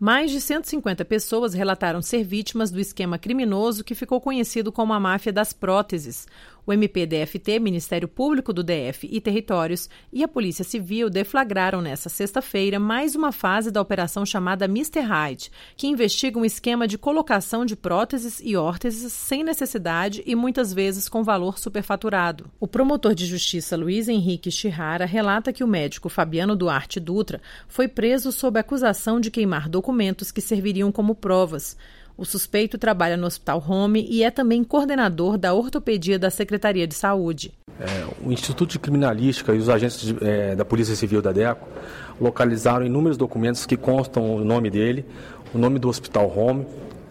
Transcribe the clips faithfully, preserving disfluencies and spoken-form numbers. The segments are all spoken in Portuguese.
Mais de cento e cinquenta pessoas relataram ser vítimas do esquema criminoso que ficou conhecido como a máfia das próteses. O M P D F T, Ministério Público do D F e Territórios e a Polícia Civil deflagraram nesta sexta-feira mais uma fase da operação chamada mister Hyde, que investiga um esquema de colocação de próteses e órteses sem necessidade e muitas vezes com valor superfaturado. O promotor de justiça Luiz Henrique Chihara relata que o médico Fabiano Duarte Dutra foi preso sob acusação de queimar documentos que serviriam como provas. O suspeito trabalha no Hospital Home e é também coordenador da ortopedia da Secretaria de Saúde. É, o Instituto de Criminalística e os agentes de, é, da Polícia Civil da DECO localizaram inúmeros documentos que constam o nome dele, o nome do Hospital Home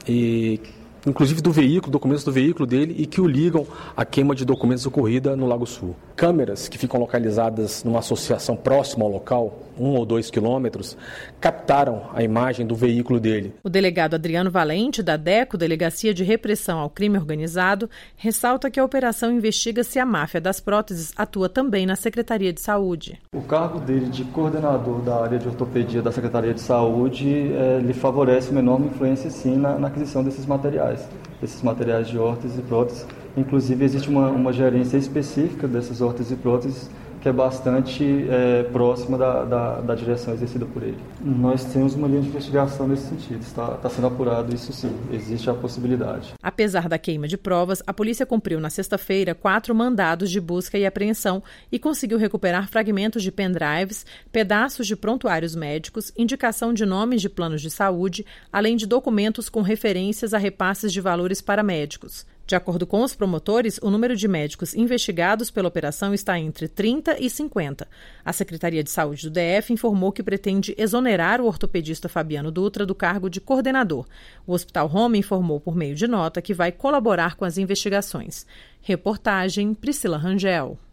e inclusive do veículo, documentos do veículo dele e que o ligam à queima de documentos ocorrida no Lago Sul. Câmeras que ficam localizadas numa associação próxima ao local, um ou dois quilômetros, captaram a imagem do veículo dele. O delegado Adriano Valente, da DECO, Delegacia de Repressão ao Crime Organizado, ressalta que a operação investiga se a máfia das próteses atua também na Secretaria de Saúde. O cargo dele de coordenador da área de ortopedia da Secretaria de Saúde é, lhe favorece uma enorme influência, sim, na, na aquisição desses materiais. Esses materiais de órteses e próteses. Inclusive, existe uma, uma gerência específica dessas órteses e próteses que é bastante é, próxima da, da, da direção exercida por ele. Nós temos uma linha de investigação nesse sentido, está, está sendo apurado isso sim, existe a possibilidade. Apesar da queima de provas, a polícia cumpriu na sexta-feira quatro mandados de busca e apreensão e conseguiu recuperar fragmentos de pendrives, pedaços de prontuários médicos, indicação de nomes de planos de saúde, além de documentos com referências a repasses de valores para médicos. De acordo com os promotores, o número de médicos investigados pela operação está entre trinta e cinquenta. A Secretaria de Saúde do D F informou que pretende exonerar o ortopedista Fabiano Dutra do cargo de coordenador. O Hospital Home informou por meio de nota que vai colaborar com as investigações. Reportagem Priscila Rangel.